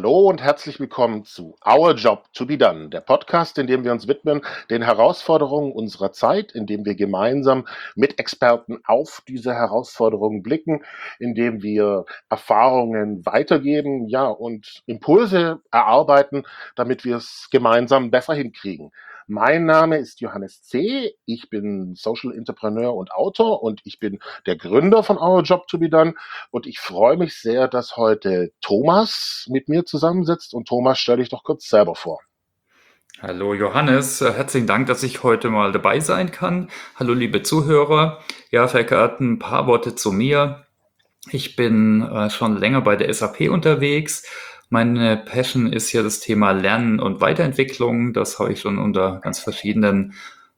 Hallo und herzlich willkommen zu Our Job to be Done, der Podcast, in dem wir uns widmen den Herausforderungen unserer Zeit, in dem wir gemeinsam mit Experten auf diese Herausforderungen blicken, in dem wir Erfahrungen weitergeben, ja, und Impulse erarbeiten, damit wir es gemeinsam besser hinkriegen. Mein Name ist Johannes C. Ich bin Social Entrepreneur und Autor und ich bin der Gründer von Our Job to be Done. Und ich freue mich sehr, dass heute Thomas mit mir zusammensitzt. Und Thomas, stell dich doch kurz selber vor. Hallo Johannes, herzlichen Dank, dass ich heute mal dabei sein kann. Hallo liebe Zuhörer. Ja, verkehrt ein paar Worte zu mir. Ich bin schon länger bei der SAP unterwegs. Meine Passion ist ja das Thema Lernen und Weiterentwicklung. Das habe ich schon unter ganz verschiedenen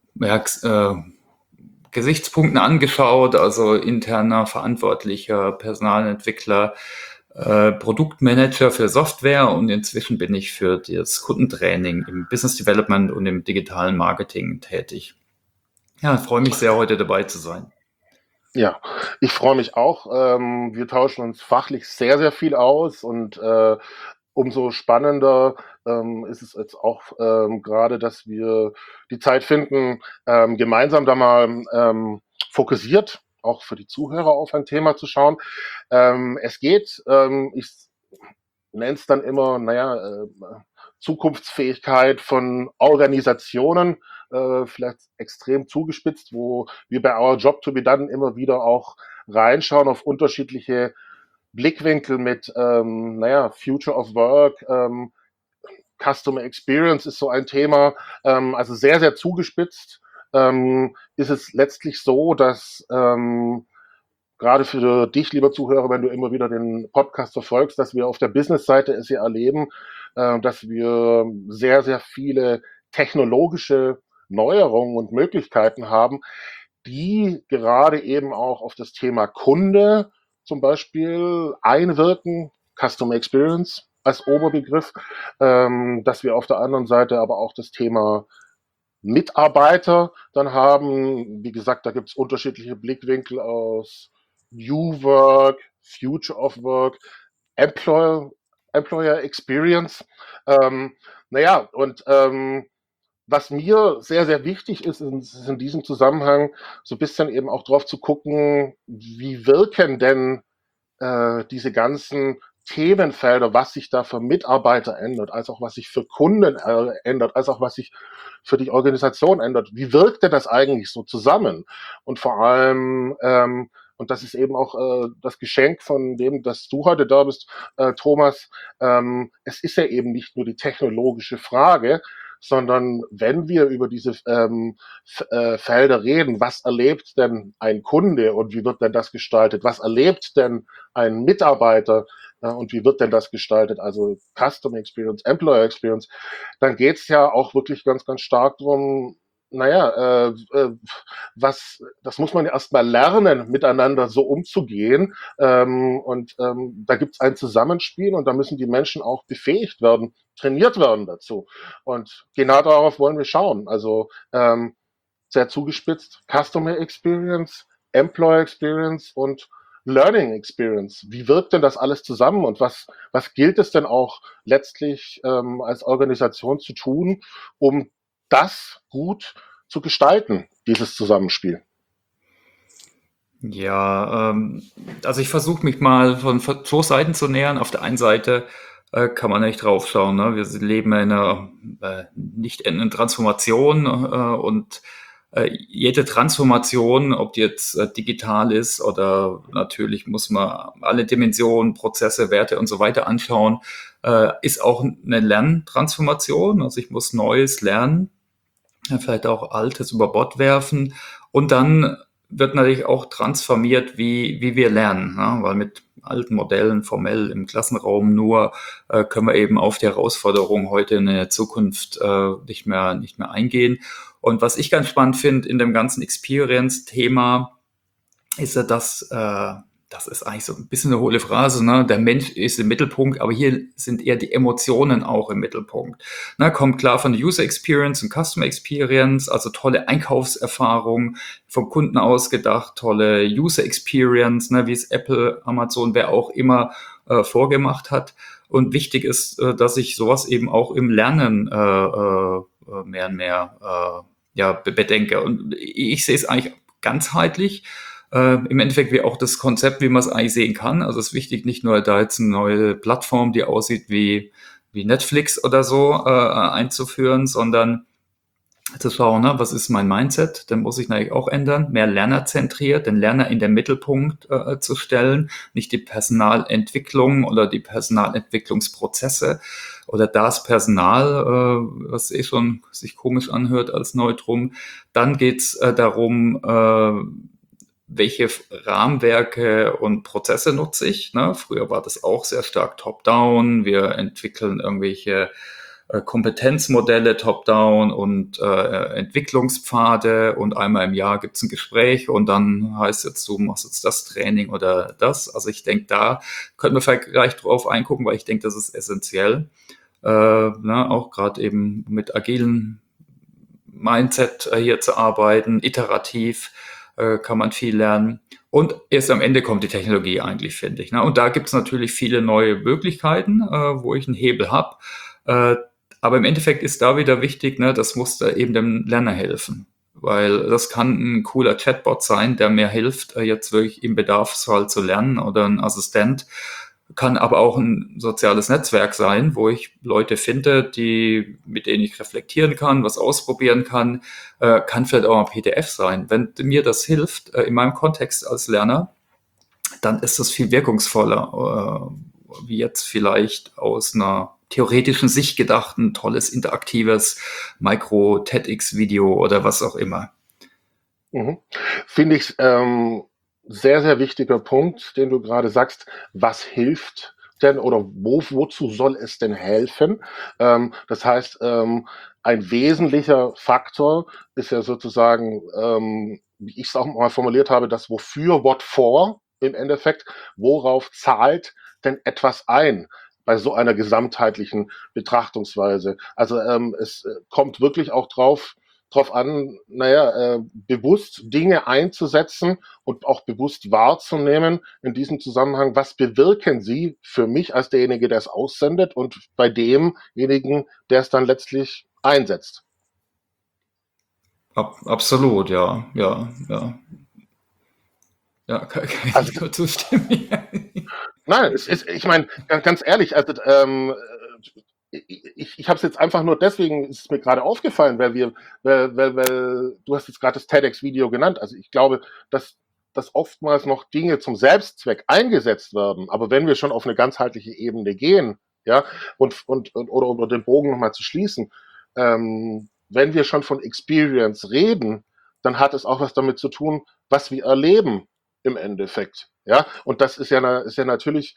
Gesichtspunkten angeschaut, also interner Verantwortlicher, Personalentwickler, Produktmanager für Software und inzwischen bin ich für das Kundentraining im Business Development und im digitalen Marketing tätig. Ja, ich freue mich sehr, heute dabei zu sein. Ja, ich freue mich auch. Wir tauschen uns fachlich sehr, sehr viel aus und umso spannender ist es jetzt auch gerade, dass wir die Zeit finden, gemeinsam da mal fokussiert auch für die Zuhörer auf ein Thema zu schauen. Es geht, ich nenne es dann immer, Zukunftsfähigkeit von Organisationen, vielleicht extrem zugespitzt, wo wir bei Our Job to be Done immer wieder auch reinschauen auf unterschiedliche Blickwinkel mit, Future of Work, Customer Experience ist so ein Thema, also sehr, sehr zugespitzt. Ist es letztlich so, dass gerade für dich, lieber Zuhörer, wenn du immer wieder den Podcast verfolgst, dass wir auf der Business-Seite es ja erleben, dass wir sehr, sehr viele technologische Neuerungen und Möglichkeiten haben, die gerade eben auch auf das Thema Kunde zum Beispiel einwirken, Customer Experience als Oberbegriff, dass wir auf der anderen Seite aber auch das Thema Mitarbeiter dann haben. Wie gesagt, da gibt es unterschiedliche Blickwinkel aus New Work, Future of Work, Employer, Employer Experience. Und was mir sehr, sehr wichtig ist in diesem Zusammenhang, so ein bisschen eben auch drauf zu gucken, wie wirken denn diese ganzen Themenfelder, was sich da für Mitarbeiter ändert, als auch was sich für Kunden ändert, als auch was sich für die Organisation ändert. Wie wirkt denn das eigentlich so zusammen? Und vor allem, und das ist eben auch das Geschenk von dem, dass du heute da bist, Thomas, es ist ja eben nicht nur die technologische Frage, sondern wenn wir über diese Felder reden, was erlebt denn ein Kunde und wie wird denn das gestaltet? Was erlebt denn ein Mitarbeiter und wie wird denn das gestaltet? Also Customer Experience, Employer Experience, dann geht es ja auch wirklich ganz, ganz stark drum. Das muss man ja erstmal lernen, miteinander so umzugehen. Da gibt es ein Zusammenspiel und da müssen die Menschen auch befähigt werden, trainiert werden dazu. Und genau darauf wollen wir schauen. Also sehr zugespitzt, Customer Experience, Employer Experience und Learning Experience. Wie wirkt denn das alles zusammen und was gilt es denn auch letztlich als Organisation zu tun, um das gut zu gestalten, dieses Zusammenspiel? Ja, also ich versuche mich mal von zwei Seiten zu nähern. Auf der einen Seite kann man nicht draufschauen. Ne? Wir leben in einer nicht endenden Transformation und jede Transformation, ob die jetzt digital ist oder natürlich muss man alle Dimensionen, Prozesse, Werte und so weiter anschauen, ist auch eine Lerntransformation. Also ich muss Neues lernen, vielleicht auch Altes über Bord werfen und dann wird natürlich auch transformiert, wie wir lernen, ne? Weil mit alten Modellen formell im Klassenraum nur können wir eben auf die Herausforderungen heute in der Zukunft nicht mehr eingehen. Und was ich ganz spannend finde in dem ganzen Experience-Thema, ist ja, das ist eigentlich so ein bisschen eine hohle Phrase, ne? Der Mensch ist im Mittelpunkt, aber hier sind eher die Emotionen auch im Mittelpunkt. Ne, kommt klar von der User Experience und Customer Experience, also tolle Einkaufserfahrung, vom Kunden ausgedacht, tolle User Experience, ne, wie es Apple, Amazon, wer auch immer vorgemacht hat. Und wichtig ist, dass ich sowas eben auch im Lernen mehr und mehr ja, bedenke. Und ich sehe es eigentlich ganzheitlich. Im Endeffekt wie auch das Konzept, wie man es eigentlich sehen kann. Also es ist wichtig, nicht nur da jetzt eine neue Plattform, die aussieht wie Netflix oder so, einzuführen, sondern zu schauen, ne, was ist mein Mindset, dann muss ich natürlich auch ändern, mehr lernerzentriert, den Lerner in den Mittelpunkt zu stellen, nicht die Personalentwicklung oder die Personalentwicklungsprozesse oder das Personal, was schon sich komisch anhört als Neutrum. Dann geht's darum, welche Rahmenwerke und Prozesse nutze ich. Ne? Früher war das auch sehr stark top-down. Wir entwickeln irgendwelche Kompetenzmodelle top-down und Entwicklungspfade und einmal im Jahr gibt es ein Gespräch und dann heißt jetzt, du machst jetzt das Training oder das. Also ich denke, da könnten wir vielleicht gleich drauf eingucken, weil ich denke, das ist essentiell. Auch gerade eben mit agilen Mindset hier zu arbeiten, iterativ kann man viel lernen. Und erst am Ende kommt die Technologie eigentlich, finde ich. Ne? Und da gibt es natürlich viele neue Möglichkeiten, wo ich einen Hebel habe. Aber im Endeffekt ist da wieder wichtig, ne, das muss da eben dem Lerner helfen. Weil das kann ein cooler Chatbot sein, der mir hilft, jetzt wirklich im Bedarfsfall zu lernen oder ein Assistent. Kann aber auch ein soziales Netzwerk sein, wo ich Leute finde, mit denen ich reflektieren kann, was ausprobieren kann. Kann vielleicht auch ein PDF sein. Wenn mir das hilft, in meinem Kontext als Lerner, dann ist das viel wirkungsvoller, wie jetzt vielleicht aus einer theoretischen Sicht gedacht, ein tolles, interaktives Micro-TEDx-Video oder was auch immer. Mhm. Finde ich sehr, sehr wichtiger Punkt, den du gerade sagst. Was hilft denn oder wozu soll es denn helfen? Das heißt, ein wesentlicher Faktor ist ja sozusagen, wie ich es auch mal formuliert habe, das Wofür, what for im Endeffekt. Worauf zahlt denn etwas ein bei so einer gesamtheitlichen Betrachtungsweise? Also es kommt wirklich auch drauf an, bewusst Dinge einzusetzen und auch bewusst wahrzunehmen in diesem Zusammenhang, was bewirken sie für mich als derjenige, der es aussendet und bei demjenigen, der es dann letztlich einsetzt. Absolut, ja, ja, ja. Ja, kann Also, ich nur zustimmen. nein, ich meine, ganz ehrlich, also ich habe es jetzt einfach nur deswegen ist es mir gerade aufgefallen, weil du hast jetzt gerade das TEDx-Video genannt. Also ich glaube, dass oftmals noch Dinge zum Selbstzweck eingesetzt werden. Aber wenn wir schon auf eine ganzheitliche Ebene gehen, ja, oder um den Bogen nochmal zu schließen, wenn wir schon von Experience reden, dann hat es auch was damit zu tun, was wir erleben im Endeffekt. Ja, und das ist ja natürlich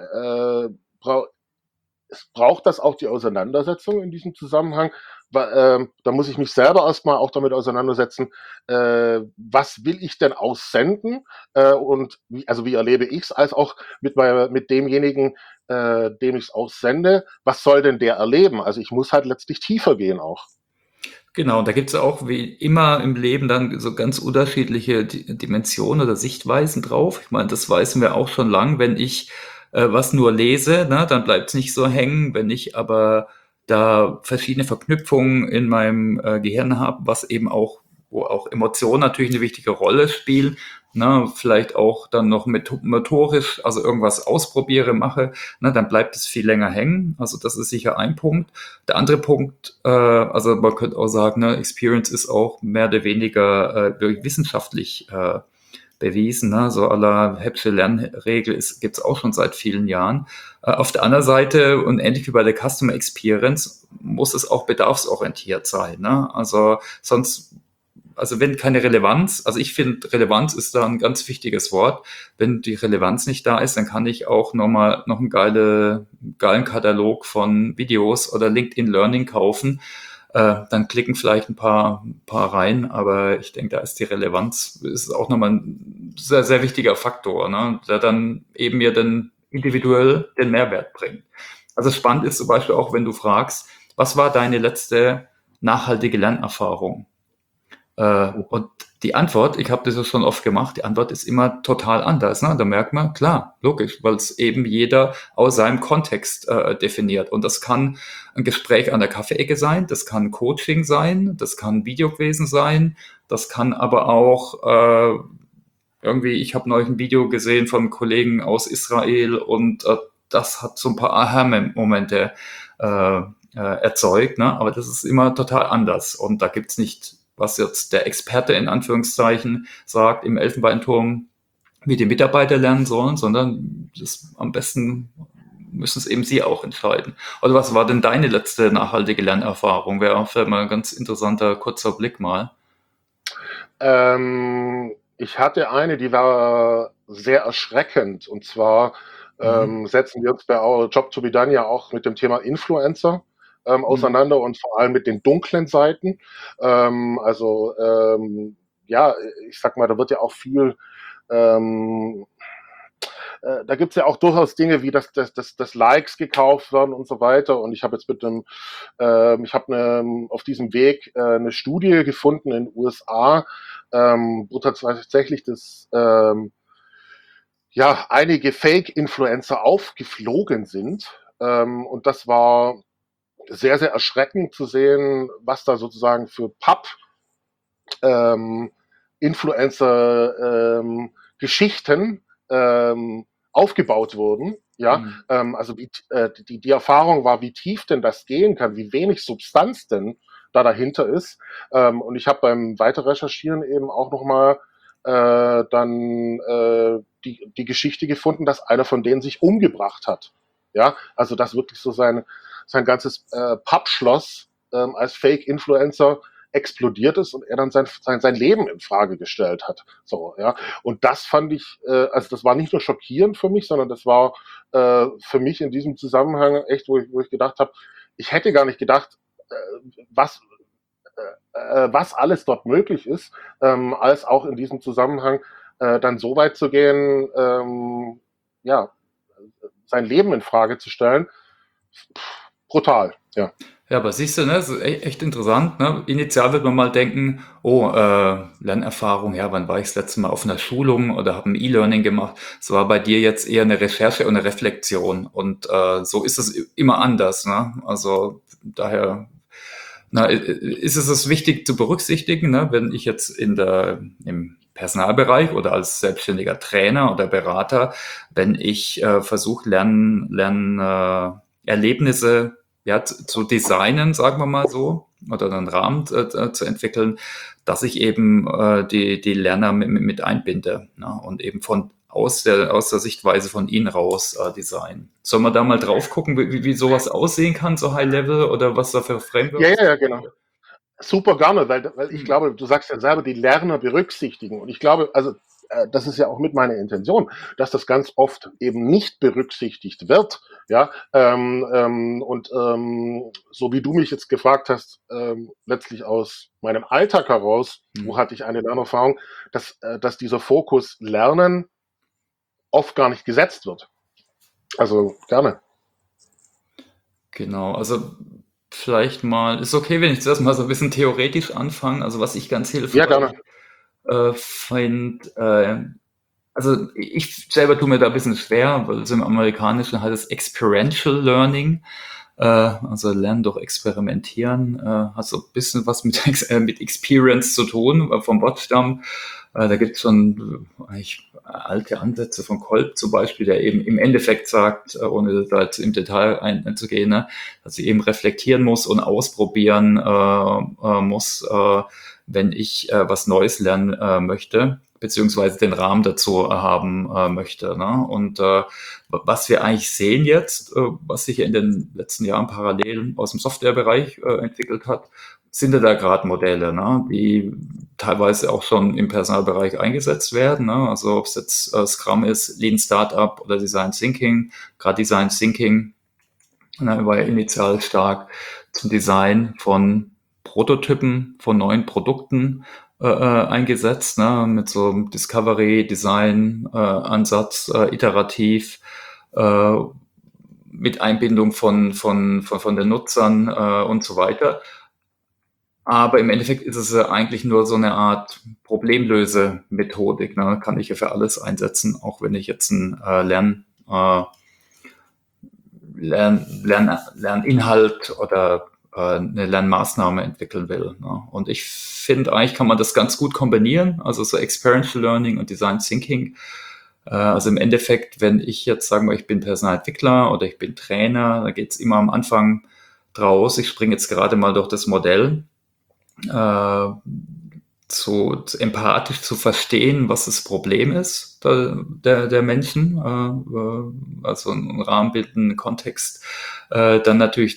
es braucht das auch die Auseinandersetzung in diesem Zusammenhang. Da muss ich mich selber erstmal auch damit auseinandersetzen, was will ich denn aussenden und wie erlebe ich es, als auch mit demjenigen, dem ich es aussende, was soll denn der erleben? Also ich muss halt letztlich tiefer gehen auch. Genau, da gibt's auch wie immer im Leben dann so ganz unterschiedliche Dimensionen oder Sichtweisen drauf. Ich meine, das wissen wir auch schon lang. Wenn ich was nur lese, ne, dann bleibt's nicht so hängen. Wenn ich aber da verschiedene Verknüpfungen in meinem Gehirn habe, was eben auch, wo auch Emotionen natürlich eine wichtige Rolle spielen, ne, vielleicht auch dann noch motorisch, also irgendwas ausprobiere, mache, ne, dann bleibt es viel länger hängen. Also das ist sicher ein Punkt. Der andere Punkt, also man könnte auch sagen, ne, Experience ist auch mehr oder weniger wirklich wissenschaftlich bewiesen. Ne? So à la Hebsche Lernregel gibt es auch schon seit vielen Jahren. Auf der anderen Seite, und ähnlich wie bei der Customer Experience, muss es auch bedarfsorientiert sein. Ne? Also sonst, also wenn keine Relevanz, also ich finde, Relevanz ist da ein ganz wichtiges Wort. Wenn die Relevanz nicht da ist, dann kann ich auch noch einen geilen Katalog von Videos oder LinkedIn Learning kaufen. Dann klicken vielleicht ein paar rein, aber ich denke, da ist die Relevanz ist auch nochmal ein sehr, sehr wichtiger Faktor, ne, der dann eben mir dann individuell den Mehrwert bringt. Also spannend ist zum Beispiel auch, wenn du fragst, was war deine letzte nachhaltige Lernerfahrung? Und die Antwort, ich habe das ja schon oft gemacht, die Antwort ist immer total anders. Ne? Da merkt man, klar, logisch, weil es eben jeder aus seinem Kontext definiert. Und das kann ein Gespräch an der Kaffeeecke sein, das kann Coaching sein, das kann Video gewesen sein, das kann aber auch irgendwie, ich habe neulich ein Video gesehen von einem Kollegen aus Israel und das hat so ein paar Aha-Momente erzeugt, ne? Aber das ist immer total anders. Und da gibt's nicht, was jetzt der Experte in Anführungszeichen sagt, im Elfenbeinturm, wie die Mitarbeiter lernen sollen, sondern das am besten müssen es eben sie auch entscheiden. Oder was war denn deine letzte nachhaltige Lernerfahrung? Wäre vielleicht mal ein ganz interessanter kurzer Blick mal. Ich hatte eine, die war sehr erschreckend. Und zwar Mhm. setzen wir uns bei Our Job to be Done ja auch mit dem Thema Influencer Mhm. auseinander und vor allem mit den dunklen Seiten. Also ja, ich sag mal, da wird ja auch viel ähm, da gibt's ja auch durchaus Dinge wie, dass Likes gekauft werden und so weiter. Und ich habe jetzt ich habe auf diesem Weg eine Studie gefunden in den USA, wo tatsächlich ja, einige Fake-Influencer aufgeflogen sind. Und das war sehr, sehr erschreckend zu sehen, was da sozusagen für ähm, Influencer aufgebaut wurden. Ja, Mhm. also die Erfahrung war, wie tief denn das gehen kann, wie wenig Substanz denn da dahinter ist. Und ich habe beim Weiterrecherchieren eben auch nochmal die Geschichte gefunden, dass einer von denen sich umgebracht hat. Ja, also dass wirklich so sein ganzes Pappschloss als Fake-Influencer explodiert ist und er dann sein Leben in Frage gestellt hat. So, ja. Und das fand ich, also das war nicht nur schockierend für mich, sondern das war für mich in diesem Zusammenhang echt, wo ich gedacht habe, ich hätte gar nicht gedacht, was was alles dort möglich ist, als auch in diesem Zusammenhang dann so weit zu gehen, ja, sein Leben in Frage zu stellen. Brutal, ja. Ja, aber siehst du, ne, das ist echt interessant, ne? Initial wird man mal denken, oh, Lernerfahrung, ja, wann war ich das letzte Mal auf einer Schulung oder habe ein E-Learning gemacht? Es war bei dir jetzt eher eine Recherche und eine Reflexion und so ist es immer anders, ne? Also daher, na, ist es wichtig zu berücksichtigen, ne, wenn ich jetzt im Personalbereich oder als selbstständiger Trainer oder Berater, wenn ich versuche, Erlebnisse ja, zu designen, sagen wir mal so, oder einen Rahmen zu entwickeln, dass ich eben die Lerner mit einbinde, ne, und eben aus der Sichtweise von ihnen raus designen. Sollen wir da mal drauf gucken, wie sowas aussehen kann, so High Level, oder was da für Ja, Frameworks ja, ja, gibt? genau. Super gerne, weil ich Hm. glaube, du sagst ja selber, die Lerner berücksichtigen. Und ich glaube, also das ist ja auch mit meiner Intention, dass das ganz oft eben nicht berücksichtigt wird. Ja, so wie du mich jetzt gefragt hast, letztlich aus meinem Alltag heraus, Hm. wo hatte ich eine Lernerfahrung, dass dieser Fokus Lernen oft gar nicht gesetzt wird. Also gerne. Genau, also vielleicht mal, ist okay, wenn ich zuerst mal so ein bisschen theoretisch anfange. Also was ich ganz Ja, hilfreich gerne. finde, also ich selber tue mir da ein bisschen schwer, weil so im Amerikanischen heißt es Experiential Learning, also Lernen durch Experimentieren, hat so ein bisschen was mit Experience zu tun, vom Wortstamm. Da gibt es schon eigentlich alte Ansätze von Kolb zum Beispiel, der eben im Endeffekt sagt, ohne da jetzt im Detail einzugehen, ne, dass ich eben reflektieren muss und ausprobieren muss, wenn ich was Neues lernen möchte, beziehungsweise den Rahmen dazu haben möchte. Ne? Und was wir eigentlich sehen jetzt, was sich ja in den letzten Jahren parallel aus dem Softwarebereich entwickelt hat, sind ja da gerade Modelle, ne, die teilweise auch schon im Personalbereich eingesetzt werden. Ne? Also ob es jetzt Scrum ist, Lean Startup oder Design Thinking. Gerade Design Thinking, ne, war ja initial stark zum Design von Prototypen, von neuen Produkten eingesetzt, ne? Mit so einem Discovery, Design Ansatz, iterativ, äh, mit Einbindung von den Nutzern und so weiter. Aber im Endeffekt ist es ja eigentlich nur so eine Art Problemlösemethodik. Ne? Kann ich ja für alles einsetzen, auch wenn ich jetzt einen Lerninhalt oder eine Lernmaßnahme entwickeln will. Ne? Und ich finde, eigentlich kann man das ganz gut kombinieren, also so Experiential Learning und Design Thinking. Also im Endeffekt, wenn ich jetzt sagen wir, ich bin Personalentwickler oder ich bin Trainer, da geht es immer am Anfang draus. Ich springe jetzt gerade mal durch das Modell, äh, empathisch zu verstehen, was das Problem ist der Menschen, also einen rahmenbildenden Kontext, dann natürlich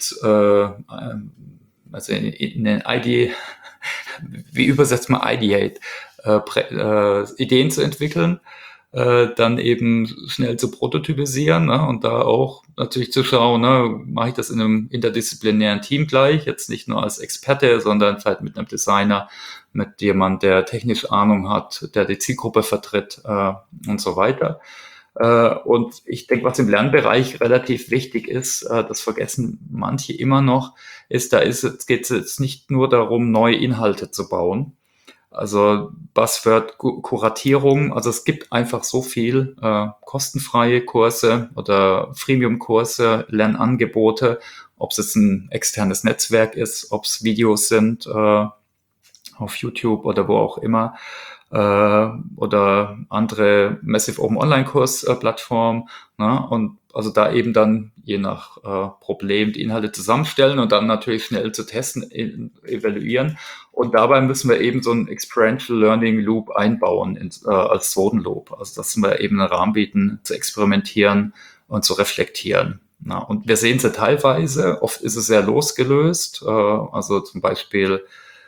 also in den wie übersetzt man Ideate, Ideen zu entwickeln, dann eben schnell zu prototypisieren, ne, und da auch natürlich zu schauen, ne, mache ich das in einem interdisziplinären Team gleich, jetzt nicht nur als Experte, sondern vielleicht mit einem Designer, mit jemand, der technisch Ahnung hat, der die Zielgruppe vertritt und so weiter. Und ich denke, was im Lernbereich relativ wichtig ist, das vergessen manche immer noch, ist, geht es jetzt nicht nur darum, neue Inhalte zu bauen. Also Buzzword Kuratierung, also es gibt einfach so viel kostenfreie Kurse oder Freemium-Kurse, Lernangebote, ob es jetzt ein externes Netzwerk ist, ob es Videos sind auf YouTube oder wo auch immer, oder andere Massive Open Online-Kurs-Plattformen. Ne? Und also da eben dann je nach Problem die Inhalte zusammenstellen und dann natürlich schnell zu testen, evaluieren. Und dabei müssen wir eben so einen Experiential Learning Loop einbauen als zweiten Loop. Also dass wir eben einen Rahmen bieten, zu experimentieren und zu reflektieren. Na, und wir sehen es ja teilweise, oft ist es sehr losgelöst. Also zum Beispiel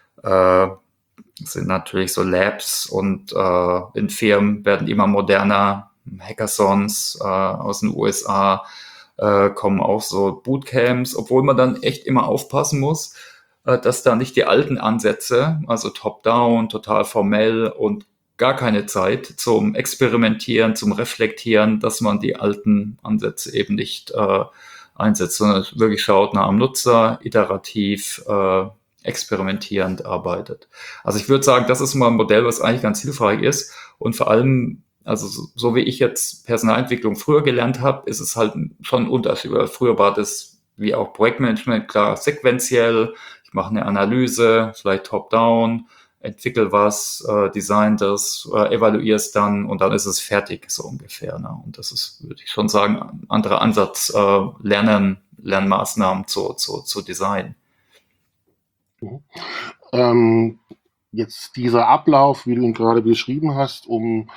sind natürlich so Labs und in Firmen werden immer moderner. Hackathons aus den USA kommen auch so Bootcamps, obwohl man dann echt immer aufpassen muss, dass da nicht die alten Ansätze, also top-down, total formell und gar keine Zeit zum Experimentieren, zum Reflektieren, dass man die alten Ansätze eben nicht einsetzt, sondern wirklich schaut nach am Nutzer, iterativ, experimentierend arbeitet. Also ich würde sagen, das ist mal ein Modell, was eigentlich ganz hilfreich ist und vor allem, also so wie ich jetzt Personalentwicklung früher gelernt habe, ist es halt schon ein Unterschied. Früher war das wie auch Projektmanagement klar sequenziell. Ich mache eine Analyse, vielleicht top-down, entwickle was, design das, evaluiere es dann und dann ist es fertig, so ungefähr. Ne? Und das ist, würde ich schon sagen, ein anderer Ansatz, Lernmaßnahmen zu designen. Mhm. Ähm, Jetzt dieser Ablauf, wie du ihn gerade beschrieben hast, um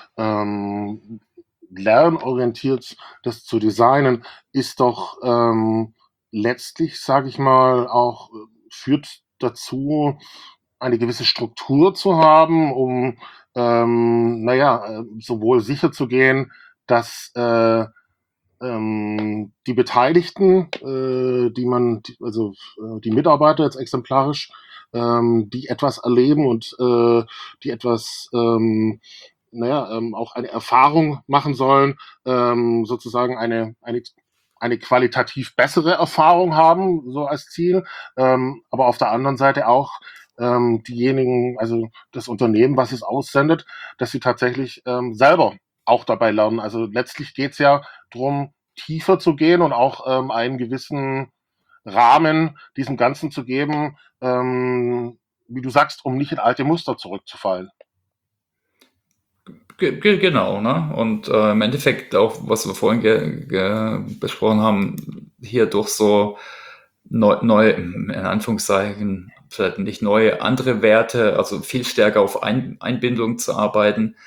lernorientiert das zu designen, ist doch letztlich, sage ich mal, auch führt dazu, eine gewisse Struktur zu haben, um sowohl sicher zu gehen, dass die Beteiligten, die Mitarbeiter jetzt exemplarisch, die etwas erleben und die etwas, auch eine Erfahrung machen sollen, sozusagen eine qualitativ bessere Erfahrung haben, so als Ziel, aber auf der anderen Seite auch diejenigen, also das Unternehmen, was es aussendet, dass sie tatsächlich selber auch dabei lernen. Also letztlich geht's ja drum, tiefer zu gehen und auch einen gewissen Rahmen diesem Ganzen zu geben, wie du sagst, um nicht in alte Muster zurückzufallen. Genau, ne? Und im Endeffekt auch, was wir vorhin besprochen haben, hier durch so neue, in Anführungszeichen, vielleicht nicht neue, andere Werte, also viel stärker auf Einbindung zu arbeiten.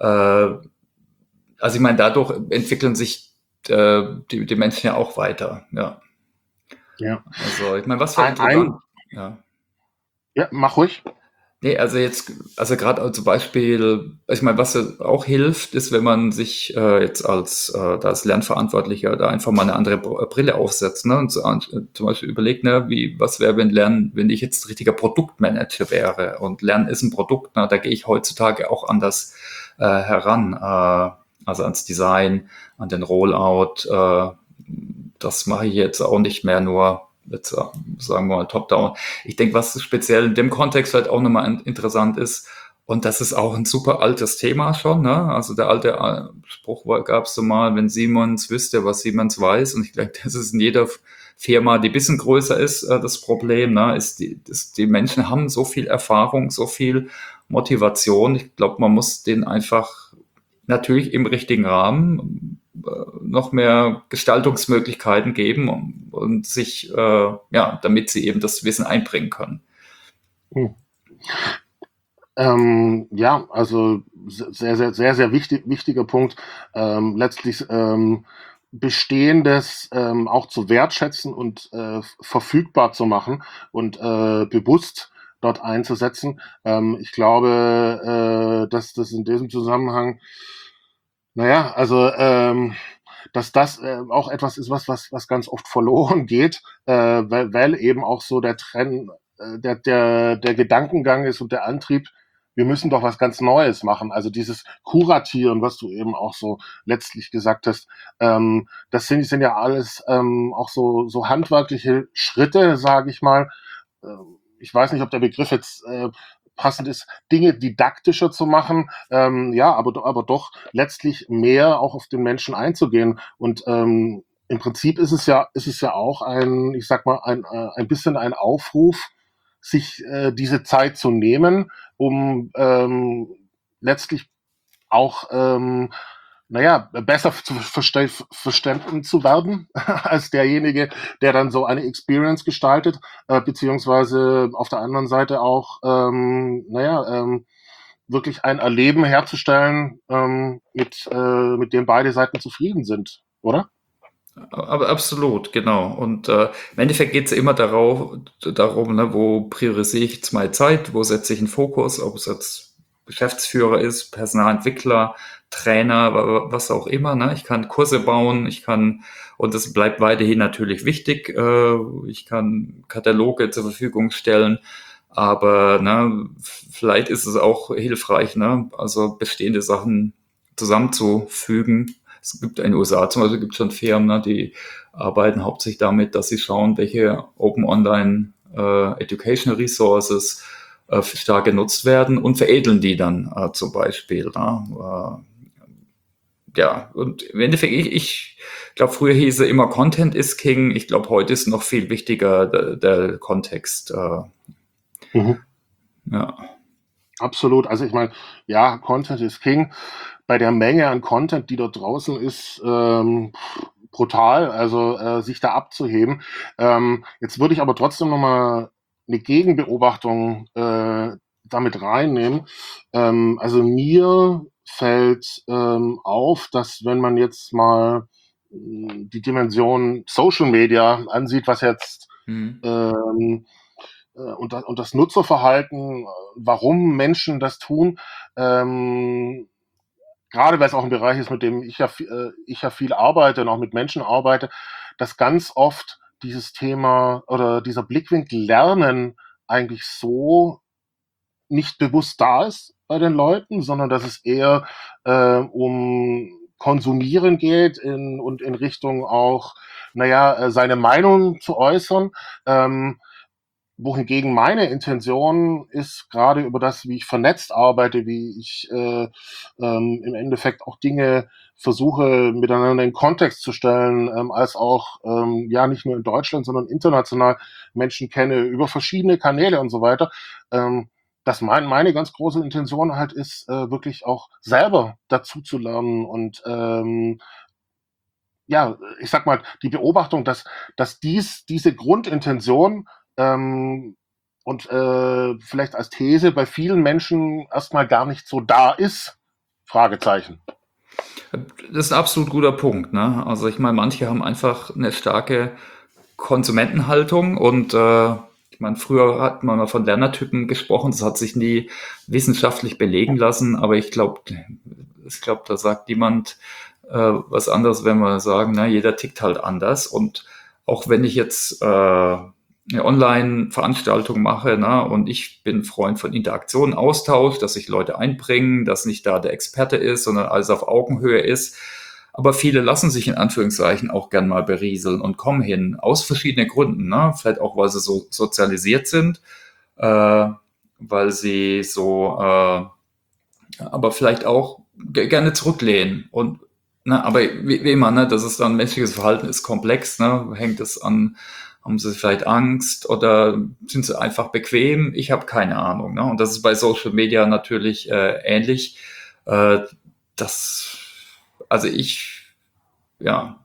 Also ich meine, dadurch entwickeln sich die Menschen ja auch weiter, ja. Ja. Also ich meine, was für Ein interessant, ja. Ja, mach ruhig. Nee, also jetzt, also gerade zum Beispiel, ich meine, was ja auch hilft, ist, wenn man sich jetzt da als Lernverantwortlicher da einfach mal eine andere Brille aufsetzt, ne? Und zum Beispiel überlegt, ne, was wäre, wenn ich jetzt richtiger Produktmanager wäre und Lernen ist ein Produkt, ne? Da gehe ich heutzutage auch anders heran, also ans Design, an den Rollout, das mache ich jetzt auch nicht mehr nur jetzt sagen wir mal top-down. Ich denke, was speziell in dem Kontext halt auch nochmal interessant ist, und das ist auch ein super altes Thema schon, ne? Also der alte Spruch gab es so mal, wenn Siemens wüsste, was Siemens weiß. Und ich glaube, das ist in jeder Firma, die ein bisschen größer ist, das Problem, ne? Ist die Menschen haben so viel Erfahrung, so viel Motivation. Ich glaube, man muss denen einfach natürlich im richtigen Rahmen noch mehr Gestaltungsmöglichkeiten geben und sich, ja, damit sie eben das Wissen einbringen können. Hm. Ja, also sehr wichtiger Punkt. Letztlich Bestehendes auch zu wertschätzen und verfügbar zu machen und bewusst dort einzusetzen. Ich glaube, dass das in diesem Zusammenhang, naja, also dass das auch etwas ist, was ganz oft verloren geht, weil eben auch so der Trend, der Gedankengang ist und der Antrieb, wir müssen doch was ganz Neues machen. Also dieses Kuratieren, was du eben auch so letztlich gesagt hast, das sind ja alles auch so handwerkliche Schritte, sage ich mal. Ich weiß nicht, ob der Begriff jetzt passend ist, Dinge didaktischer zu machen, ja, aber doch letztlich mehr auch auf den Menschen einzugehen. Und im Prinzip ist es ja auch ein, ich sag mal, ein bisschen ein Aufruf, sich diese Zeit zu nehmen, um letztlich auch naja, besser verstanden zu werden als derjenige, der dann so eine Experience gestaltet, beziehungsweise auf der anderen Seite auch, naja, wirklich ein Erleben herzustellen, mit dem beide Seiten zufrieden sind, oder? Aber absolut, genau. Und im Endeffekt geht es immer darum, ne, wo priorisiere ich jetzt meine Zeit, wo setze ich einen Fokus, ob es jetzt Geschäftsführer ist, Personalentwickler, Trainer, was auch immer. Ne? Ich kann Kurse bauen, und das bleibt weiterhin natürlich wichtig, ich kann Kataloge zur Verfügung stellen, aber ne, vielleicht ist es auch hilfreich, ne? Also bestehende Sachen zusammenzufügen. Es gibt in den USA zum Beispiel, gibt schon Firmen, ne, die arbeiten hauptsächlich damit, dass sie schauen, welche Open Online Educational Resources stark genutzt werden und veredeln die dann zum Beispiel. Ne? Ja, und im Endeffekt, ich glaube, früher hieß es immer Content is King. Ich glaube, heute ist noch viel wichtiger der Kontext. Mhm. Ja. Absolut. Also ich meine, ja, Content is King. Bei der Menge an Content, die dort draußen ist, brutal, also sich da abzuheben. Jetzt würde ich aber trotzdem nochmal eine Gegenbeobachtung damit reinnehmen. Also mir fällt auf, dass wenn man jetzt mal die Dimension Social Media ansieht, was jetzt Mhm. und das Nutzerverhalten, warum Menschen das tun, gerade weil es auch ein Bereich ist, mit dem ich ja viel arbeite und auch mit Menschen arbeite, dass ganz oft dieses Thema oder dieser Blickwinkel Lernen eigentlich so nicht bewusst da ist bei den Leuten, sondern dass es eher um Konsumieren geht und in Richtung auch, naja, seine Meinung zu äußern. Wohingegen meine Intention ist, gerade über das, wie ich vernetzt arbeite, wie ich im Endeffekt auch Dinge versuche miteinander in Kontext zu stellen, als auch ja nicht nur in Deutschland, sondern international Menschen kenne über verschiedene Kanäle und so weiter. Dass meine ganz große Intention halt ist, wirklich auch selber dazu zu lernen und ja, ich sag mal, die Beobachtung, dass diese Grundintention und vielleicht als These bei vielen Menschen erstmal gar nicht so da ist. Fragezeichen. Das ist ein absolut guter Punkt. Ne? Also ich meine, manche haben einfach eine starke Konsumentenhaltung und ich meine, früher hat man mal von Lernertypen gesprochen, das hat sich nie wissenschaftlich belegen lassen, aber ich glaube, da sagt niemand was anderes, wenn wir sagen, na, jeder tickt halt anders. Und auch wenn ich jetzt eine Online-Veranstaltung mache, ne, und ich bin Freund von Interaktion, Austausch, dass sich Leute einbringen, dass nicht da der Experte ist, sondern alles auf Augenhöhe ist. aber viele lassen sich in Anführungszeichen auch gern mal berieseln und kommen hin, aus verschiedenen Gründen, ne? Vielleicht auch, weil sie so sozialisiert sind, äh, weil sie so, aber vielleicht auch gerne zurücklehnen. Und, ne, aber wie immer, ne, das ist dann menschliches Verhalten ist komplex, ne? Hängt es an, haben sie vielleicht Angst oder sind sie einfach bequem? Ich habe keine Ahnung. Ne? Und das ist bei Social Media natürlich ähnlich. Äh, das, also ich, ja,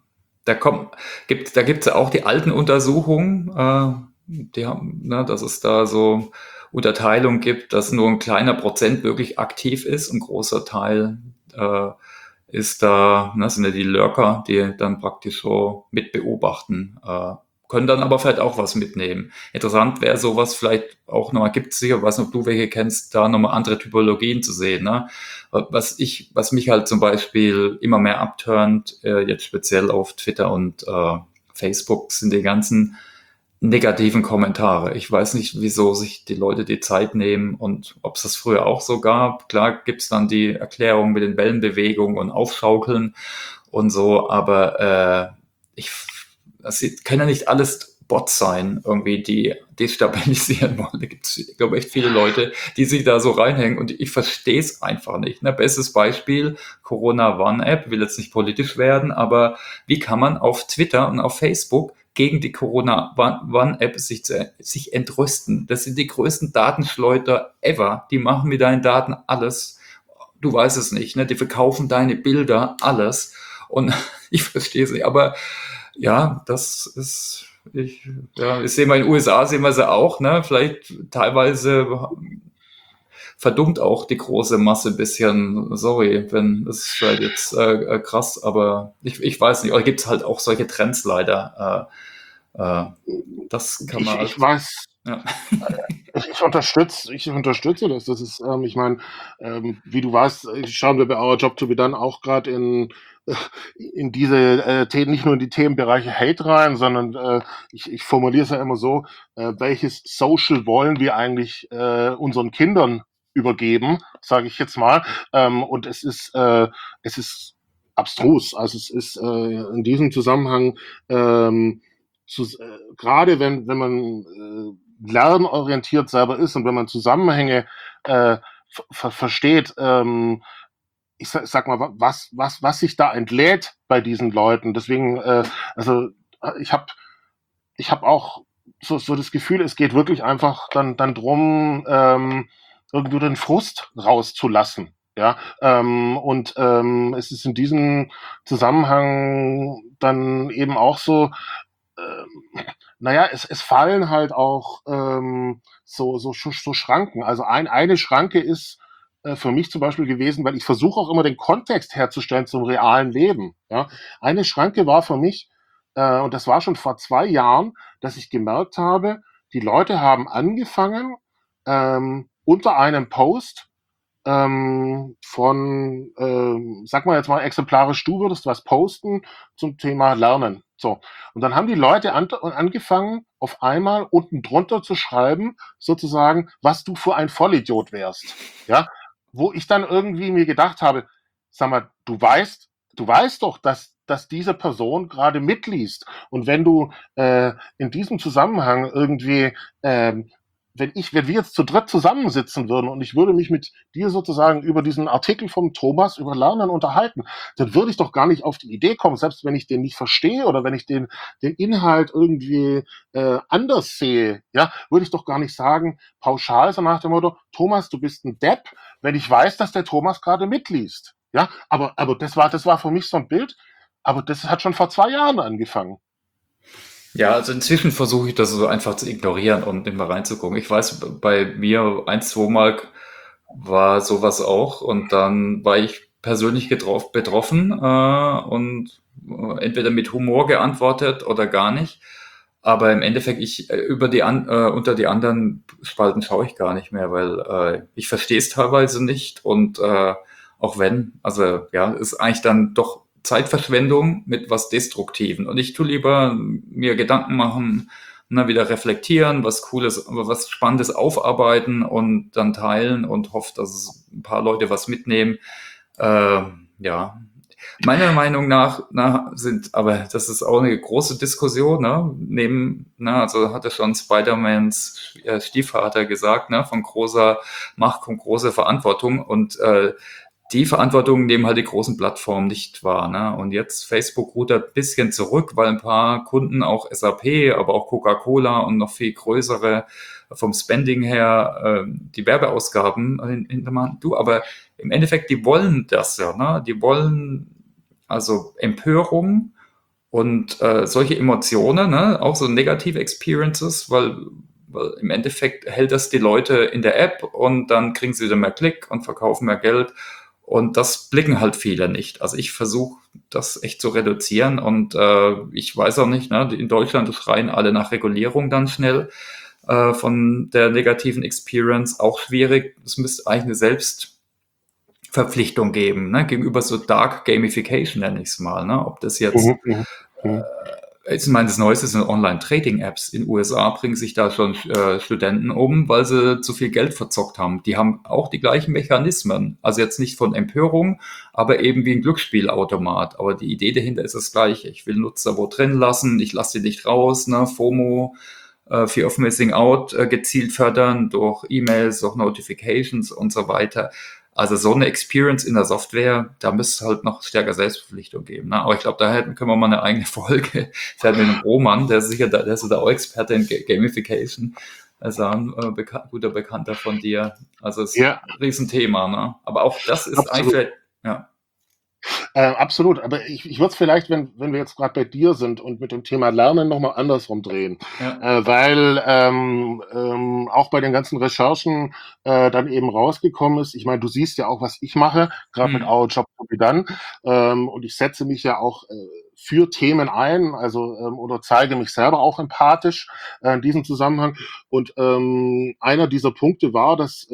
da gibt's ja auch die alten Untersuchungen, die haben, ne, dass es da so Unterteilung gibt, dass nur ein kleiner Prozent wirklich aktiv ist, ein großer Teil äh, ist da, ne, sind ja die Lurker, die dann praktisch so mit beobachten, können dann aber vielleicht auch was mitnehmen. Interessant wäre sowas vielleicht auch nochmal, gibt es sicher, weiß nicht, ob du welche kennst, da nochmal andere Typologien zu sehen. Ne? Was mich halt zum Beispiel immer mehr abturnt, jetzt speziell auf Twitter und Facebook, sind die ganzen negativen Kommentare. Ich weiß nicht, wieso sich die Leute die Zeit nehmen und ob es das früher auch so gab. Klar gibt's dann die Erklärung mit den Wellenbewegungen und Aufschaukeln und so, aber das kann ja nicht alles Bots sein, irgendwie, die destabilisieren wollen. Da gibt's, ich glaube, echt viele Leute, die sich da so reinhängen und ich verstehe es einfach nicht. Ne? Bestes Beispiel, Corona-Warn-App, will jetzt nicht politisch werden, aber wie kann man auf Twitter und auf Facebook gegen die Corona-Warn-App sich entrüsten? Das sind die größten Datenschleuder ever. Die machen mit deinen Daten alles. Du weißt es nicht, ne? Die verkaufen deine Bilder, alles. Und ich verstehe es nicht, aber ja, das ist, ich sehe mal in den USA, sehen wir sie auch, ne? Vielleicht teilweise verdummt auch die große Masse ein bisschen, sorry, wenn das ist vielleicht jetzt krass, aber ich weiß nicht, oder gibt es halt auch solche Trends leider. Das kann man Ich halt, weiß, ja. ich unterstütze das. Das ist, ich meine, wie du weißt, schauen wir bei Our Job to be Done auch gerade in diese Themen, nicht nur in die Themenbereiche Hate rein, sondern ich formuliere es ja immer so, welches Social wollen wir eigentlich unseren Kindern übergeben, sage ich jetzt mal. Und es ist abstrus. Also es ist in diesem Zusammenhang gerade wenn man lernorientiert selber ist und wenn man Zusammenhänge versteht, sag mal, was sich da entlädt bei diesen Leuten. Deswegen, also ich habe ich hab auch so das Gefühl, es geht wirklich einfach dann drum, irgendwie den Frust rauszulassen. Ja, es ist in diesem Zusammenhang dann eben auch so, naja, es fallen halt auch so Schranken. Also eine Schranke ist für mich zum Beispiel gewesen, weil ich versuche auch immer den Kontext herzustellen zum realen Leben. Ja? Eine Schranke war für mich, und das war schon vor 2 Jahren, dass ich gemerkt habe, die Leute haben angefangen, unter einem Post sag mal jetzt mal exemplarisch, du würdest was posten zum Thema Lernen. So. Und dann haben die Leute angefangen, auf einmal unten drunter zu schreiben, sozusagen, was du für ein Vollidiot wärst. Ja. Wo ich dann irgendwie mir gedacht habe, sag mal, du weißt doch, dass diese Person gerade mitliest. Und wenn du in diesem Zusammenhang irgendwie wenn wir jetzt zu dritt zusammensitzen würden und ich würde mich mit dir sozusagen über diesen Artikel vom Thomas über Lernen unterhalten, dann würde ich doch gar nicht auf die Idee kommen, selbst wenn ich den nicht verstehe oder wenn ich den Inhalt irgendwie anders sehe, ja, würde ich doch gar nicht sagen, pauschal, so nach dem Motto, Thomas, du bist ein Depp, wenn ich weiß, dass der Thomas gerade mitliest. Ja, aber das war für mich so ein Bild, aber das hat schon vor 2 Jahren angefangen. Ja, also inzwischen versuche ich das so einfach zu ignorieren und nicht mal reinzugucken. Ich weiß, bei mir ein, zweimal war sowas auch und dann war ich persönlich betroffen und entweder mit Humor geantwortet oder gar nicht. Aber im Endeffekt, unter die anderen Spalten schaue ich gar nicht mehr, weil ich verstehe es teilweise nicht und auch wenn, also ja, ist eigentlich dann doch Zeitverschwendung mit was Destruktiven. Und ich tue lieber mir Gedanken machen, na, wieder reflektieren, was Cooles, was Spannendes aufarbeiten und dann teilen und hoffe, dass es ein paar Leute was mitnehmen. Ja, Meiner Meinung nach sind, aber das ist auch eine große Diskussion, ne? Also hatte schon Spider-Mans Stiefvater gesagt, ne? Von großer Macht kommt große Verantwortung und die Verantwortung nehmen halt die großen Plattformen nicht wahr. Ne? Und jetzt Facebook rudert ein bisschen zurück, weil ein paar Kunden, auch SAP, aber auch Coca-Cola und noch viel größere vom Spending her die Werbeausgaben hintermachen. Du, aber im Endeffekt, die wollen das ja. Ne? Die wollen also Empörung und solche Emotionen, ne? Auch so negative Experiences, weil im Endeffekt hält das die Leute in der App und dann kriegen sie wieder mehr Klick und verkaufen mehr Geld. Und das blicken halt viele nicht. Also ich versuche das echt zu reduzieren und ich weiß auch nicht, ne, in Deutschland schreien alle nach Regulierung dann schnell von der negativen Experience. Auch schwierig. Es müsste eigentlich eine Selbstverpflichtung geben, ne, gegenüber so Dark Gamification nenne ich es mal. Ne, ob das jetzt Mhm, mhm, mhm. ich meine, das Neueste sind Online-Trading-Apps. In den USA bringen sich da schon Studenten um, weil sie zu viel Geld verzockt haben. Die haben auch die gleichen Mechanismen. Also jetzt nicht von Empörung, aber eben wie ein Glücksspielautomat. Aber die Idee dahinter ist das gleiche. Ich will Nutzer wo drin lassen, ich lasse sie nicht raus, ne? FOMO, Fear of Missing Out, gezielt fördern durch E-Mails, durch Notifications und so weiter. Also so eine Experience in der Software, da müsste es halt noch stärker Selbstverpflichtung geben. Ne? Aber ich glaube, können wir mal eine eigene Folge. Ich hatte mit einem Roman, der ist sicher, der ist da auch Experte in Gamification. Also ein guter Bekannter von dir. Also es ist Ja, ein Riesenthema. Ne? Aber auch das ist absolut. eigentlich, ja. Absolut, aber ich würde es vielleicht, wenn wir jetzt gerade bei dir sind und mit dem Thema Lernen nochmal andersrum drehen, Ja. weil auch bei den ganzen Recherchen dann eben rausgekommen ist, ich meine, du siehst ja auch, was ich mache, gerade mit Hm. Our Job to be Done, und ich setze mich ja auch für Themen ein, also oder zeige mich selber auch empathisch in diesem Zusammenhang. Und einer dieser Punkte war, dass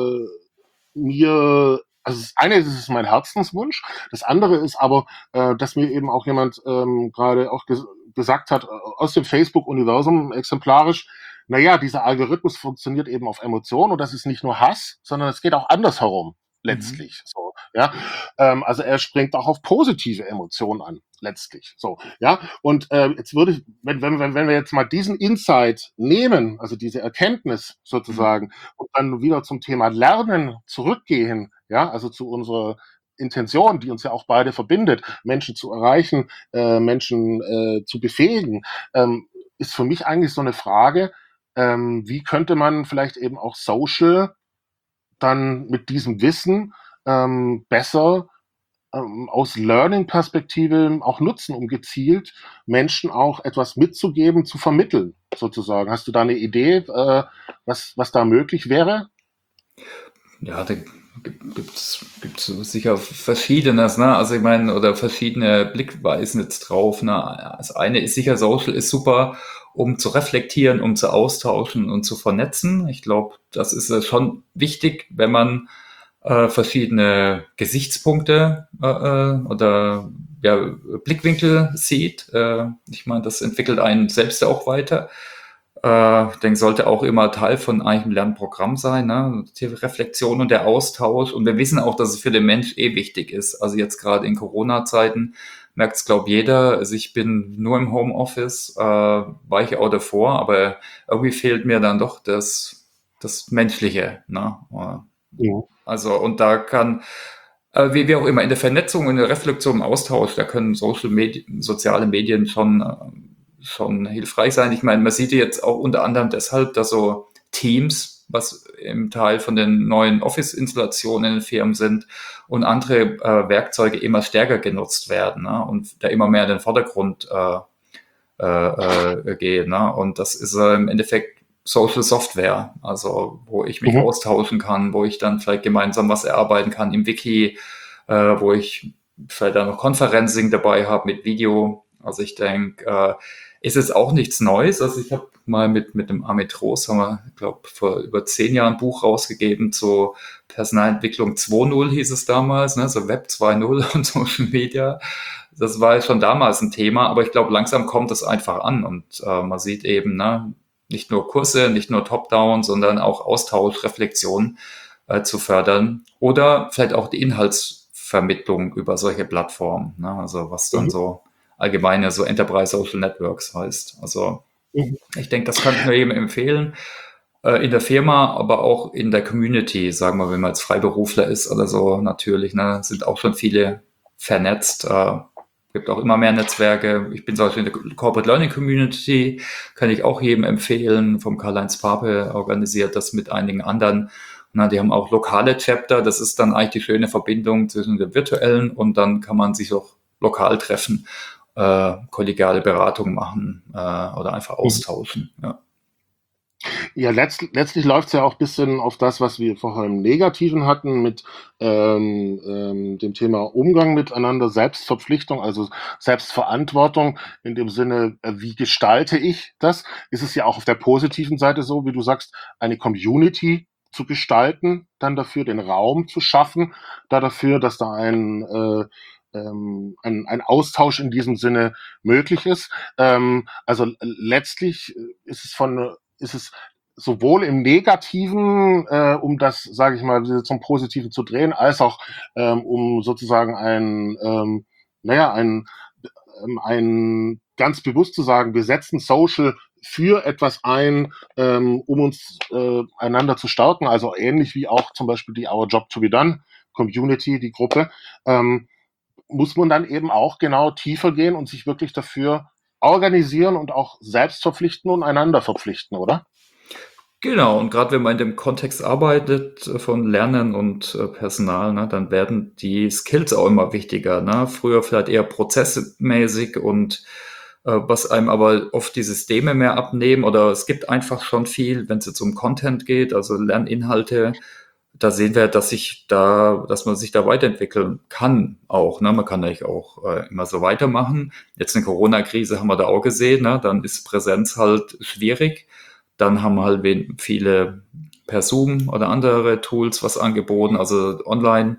mir, also das eine ist es mein Herzenswunsch, das andere ist aber, dass mir eben auch jemand gerade auch gesagt hat, aus dem Facebook-Universum exemplarisch, naja, dieser Algorithmus funktioniert eben auf Emotionen und das ist nicht nur Hass, sondern es geht auch andersherum Mhm. letztlich. So, ja, also er springt auch auf positive Emotionen an letztlich. So, ja. Und jetzt würde ich, wenn wir jetzt mal diesen Insight nehmen, also diese Erkenntnis Mhm. sozusagen, und dann wieder zum Thema Lernen zurückgehen, ja, also zu unserer Intention, die uns ja auch beide verbindet, Menschen zu erreichen, Menschen zu befähigen, ist für mich eigentlich so eine Frage, wie könnte man vielleicht eben auch Social dann mit diesem Wissen besser aus Learning-Perspektive auch nutzen, um gezielt Menschen auch etwas mitzugeben, zu vermitteln, sozusagen. Hast du da eine Idee, was da möglich wäre? Ja, da gibt's sicher Verschiedenes, ne? Also ich meine, oder verschiedene Blickweisen jetzt drauf. Ne? Das eine ist sicher, Social ist super, um zu reflektieren, um zu austauschen und zu vernetzen. Ich glaube, das ist schon wichtig, wenn man verschiedene Gesichtspunkte oder ja, Blickwinkel sieht. Ich meine, das entwickelt einen selbst ja auch weiter. Ich denke, sollte auch immer Teil von einem Lernprogramm sein, ne? Die Reflexion und der Austausch. Und wir wissen auch, dass es für den Mensch wichtig ist. Also jetzt gerade in Corona-Zeiten merkt es, glaube ich, jeder. Also ich bin nur im Homeoffice, war ich auch davor, aber irgendwie fehlt mir dann doch das Menschliche. Ne? Mhm. Also und da kann, wie auch immer, in der Vernetzung, in der Reflexion, im Austausch, da können soziale Medien schon hilfreich sein. Ich meine, man sieht jetzt auch unter anderem deshalb, dass so Teams, was im Teil von den neuen Office-Installationen in den Firmen sind, und andere Werkzeuge immer stärker genutzt werden, ne? Und da immer mehr in den Vordergrund gehen. Ne? Und das ist im Endeffekt Social Software, also wo ich mich Mhm. austauschen kann, wo ich dann vielleicht gemeinsam was erarbeiten kann im Wiki, wo ich vielleicht auch noch Conferencing dabei habe mit Video. Also ich denke, ist es auch nichts Neues. Also ich habe mal mit dem Amit Roos, haben wir, ich glaube, vor über 10 Jahren ein Buch rausgegeben zu Personalentwicklung 2.0 hieß es damals, ne? So Web 2.0 und Social Media. Das war schon damals ein Thema, aber ich glaube, langsam kommt es einfach an und man sieht eben, ne, nicht nur Kurse, nicht nur Top-Down, sondern auch Austausch, Reflexion zu fördern oder vielleicht auch die Wissensvermittlung über solche Plattformen, ne? Also was dann Mhm. so allgemeine so Enterprise Social Networks heißt. Also Mhm. ich denke, das kann ich nur jedem empfehlen, in der Firma, aber auch in der Community, sagen wir, wenn man jetzt Freiberufler ist oder so, natürlich, ne, sind auch schon viele vernetzt. Gibt auch immer mehr Netzwerke. Ich bin zum Beispiel in der Corporate Learning Community, kann ich auch jedem empfehlen. Vom Karl-Heinz Pape organisiert das mit einigen anderen. Na, die haben auch lokale Chapter. Das ist dann eigentlich die schöne Verbindung zwischen dem virtuellen und dann kann man sich auch lokal treffen, kollegiale Beratung machen oder einfach Mhm. austauschen. Ja. Ja, letztlich läuft es ja auch ein bisschen auf das, was wir vorher im Negativen hatten, mit dem Thema Umgang miteinander, Selbstverpflichtung, also Selbstverantwortung in dem Sinne, wie gestalte ich das? Ist es ja auch auf der positiven Seite so, wie du sagst, eine Community zu gestalten, dann dafür den Raum zu schaffen, da dafür, dass da ein Austausch in diesem Sinne möglich ist. Also letztlich ist es sowohl im Negativen, um das, sage ich mal, zum Positiven zu drehen, als auch um sozusagen naja, ein ganz bewusst zu sagen, wir setzen Social für etwas ein, um uns einander zu stärken, also ähnlich wie auch zum Beispiel die Our Job to be Done Community, die Gruppe, muss man dann eben auch genau tiefer gehen und sich wirklich dafür organisieren und auch selbst verpflichten und einander verpflichten, oder? Genau, und gerade wenn man in dem Kontext arbeitet von Lernen und Personal, ne, dann werden die Skills auch immer wichtiger. Ne? Früher vielleicht eher prozessmäßig und was einem aber oft die Systeme mehr abnehmen oder es gibt einfach schon viel, wenn es jetzt um Content geht, also Lerninhalte, da sehen wir, dass man sich da weiterentwickeln kann auch. Ne? Man kann natürlich auch immer so weitermachen. Jetzt in der Corona-Krise haben wir da auch gesehen, ne? Dann ist Präsenz halt schwierig. Dann haben halt viele per Zoom oder andere Tools was angeboten, also online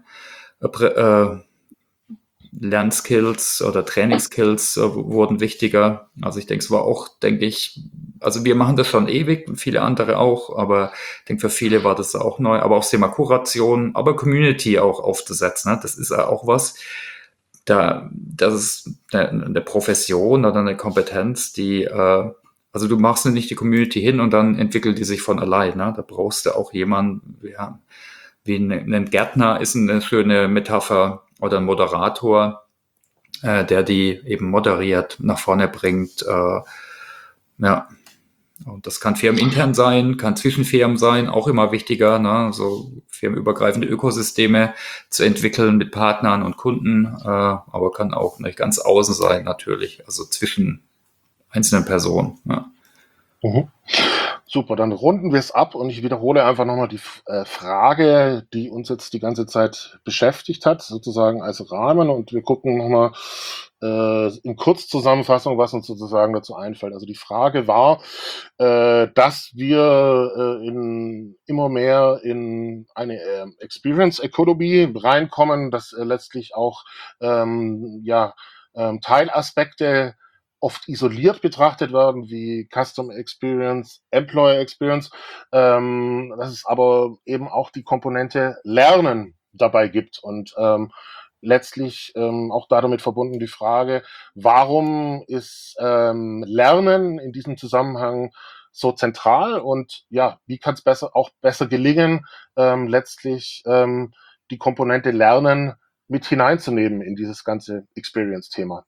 Lernskills oder Trainingsskills wurden wichtiger. Also ich denke, es war auch, denke ich, also wir machen das schon ewig, viele andere auch, aber ich denke, für viele war das auch neu, aber auch das Thema Kuration, aber Community auch aufzusetzen, ne? Das ist ja auch was, das ist eine Profession oder eine Kompetenz, also du machst nicht die Community hin und dann entwickelt die sich von allein, ne? Da brauchst du auch jemanden, ja, wie ein Gärtner ist eine schöne Metapher oder ein Moderator, der die eben moderiert, nach vorne bringt. Ja, und das kann firmenintern sein, kann zwischen Firmen sein, auch immer wichtiger, ne? So firmenübergreifende Ökosysteme zu entwickeln mit Partnern und Kunden, aber kann auch nicht ganz außen sein natürlich, also zwischen einzelnen Personen. Ja. Mhm. Super, dann runden wir es ab und ich wiederhole einfach nochmal die Frage, die uns jetzt die ganze Zeit beschäftigt hat, sozusagen als Rahmen und wir gucken nochmal in Kurzzusammenfassung, was uns sozusagen dazu einfällt. Also die Frage war, dass wir immer mehr in eine Experience Economy reinkommen, dass letztlich auch ja, Teilaspekte oft isoliert betrachtet werden, wie Custom Experience, Employer Experience, dass es aber eben auch die Komponente Lernen dabei gibt und letztlich auch damit verbunden die Frage, warum ist Lernen in diesem Zusammenhang so zentral und ja, wie kann es besser gelingen, letztlich die Komponente Lernen mit hineinzunehmen in dieses ganze Experience-Thema.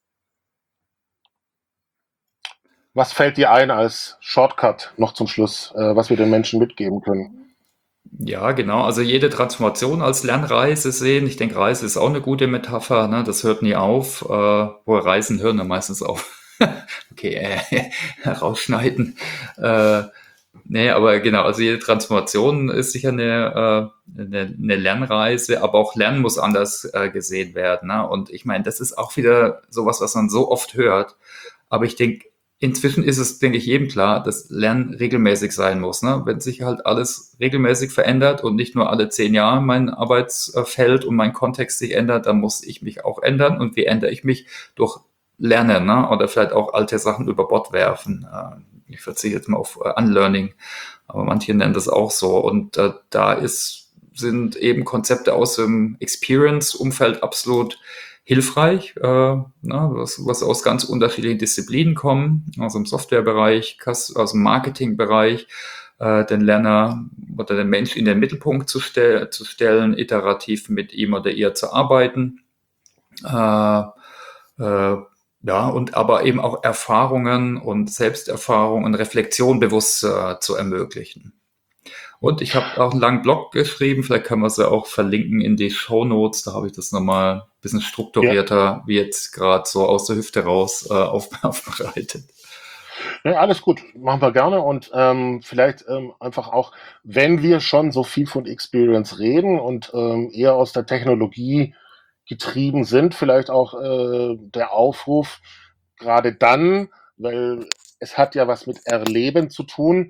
Was fällt dir ein als Shortcut noch zum Schluss, was wir den Menschen mitgeben können? Ja, genau. Also jede Transformation als Lernreise sehen. Ich denke, Reise ist auch eine gute Metapher. Ne? Das hört nie auf. Wo Reisen hören dann meistens auf. Okay, rausschneiden. Nee, aber genau, also jede Transformation ist sicher eine Lernreise, aber auch Lernen muss anders gesehen werden. Ne? Und ich meine, das ist auch wieder sowas, was man so oft hört. Aber ich denke, inzwischen ist es, denke ich, jedem klar, dass Lernen regelmäßig sein muss. Ne? Wenn sich halt alles regelmäßig verändert und nicht nur alle 10 Jahre mein Arbeitsfeld und mein Kontext sich ändert, dann muss ich mich auch ändern. Und wie ändere ich mich? Durch Lernen, ne? Oder vielleicht auch alte Sachen über Bord werfen. Ich verzichte jetzt mal auf Unlearning, aber manche nennen das auch so. Und da ist sind eben Konzepte aus dem Experience-Umfeld absolut hilfreich, was aus ganz unterschiedlichen Disziplinen kommen, aus dem Softwarebereich, aus dem Marketingbereich, den Lerner oder den Mensch in den Mittelpunkt zu stellen, iterativ mit ihm oder ihr zu arbeiten. Äh, äh, ja, und aber eben auch Erfahrungen und Selbsterfahrung und Reflexion bewusst zu ermöglichen. Und ich habe auch einen langen Blog geschrieben, vielleicht können wir es ja auch verlinken in die Shownotes, da habe ich das nochmal ein bisschen Ja, strukturierter, wie jetzt gerade so aus der Hüfte raus aufbereitet. ja, alles gut, machen wir gerne und vielleicht einfach auch, wenn wir schon so viel von Experience reden und eher aus der Technologie getrieben sind, vielleicht auch der Aufruf, gerade dann, weil es hat ja was mit Erleben zu tun,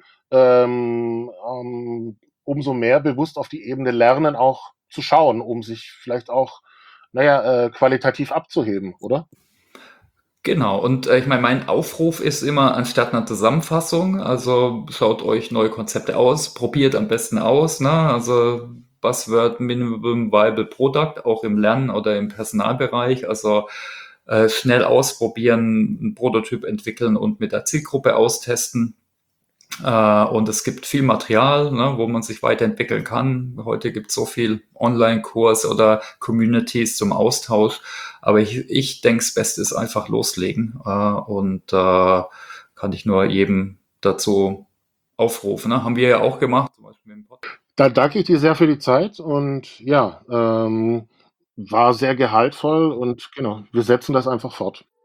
umso mehr bewusst auf die Ebene Lernen auch zu schauen, um sich vielleicht auch, naja, qualitativ abzuheben, oder? Genau, und ich meine, mein Aufruf ist immer anstatt einer Zusammenfassung, also schaut euch neue Konzepte aus, probiert am besten aus, ne? Also Buzzword Minimum Viable Product, auch im Lernen oder im Personalbereich, also schnell ausprobieren, einen Prototyp entwickeln und mit der Zielgruppe austesten. Und es gibt viel Material, ne, wo man sich weiterentwickeln kann. Heute gibt es so viel Online-Kurs oder Communities zum Austausch. Aber ich denke, das Beste ist einfach loslegen. Kann ich nur jedem dazu aufrufen. Ne? Haben wir ja auch gemacht, zum Beispiel mit dem Podcast. Da danke ich dir sehr für die Zeit und ja, war sehr gehaltvoll und genau, wir setzen das einfach fort.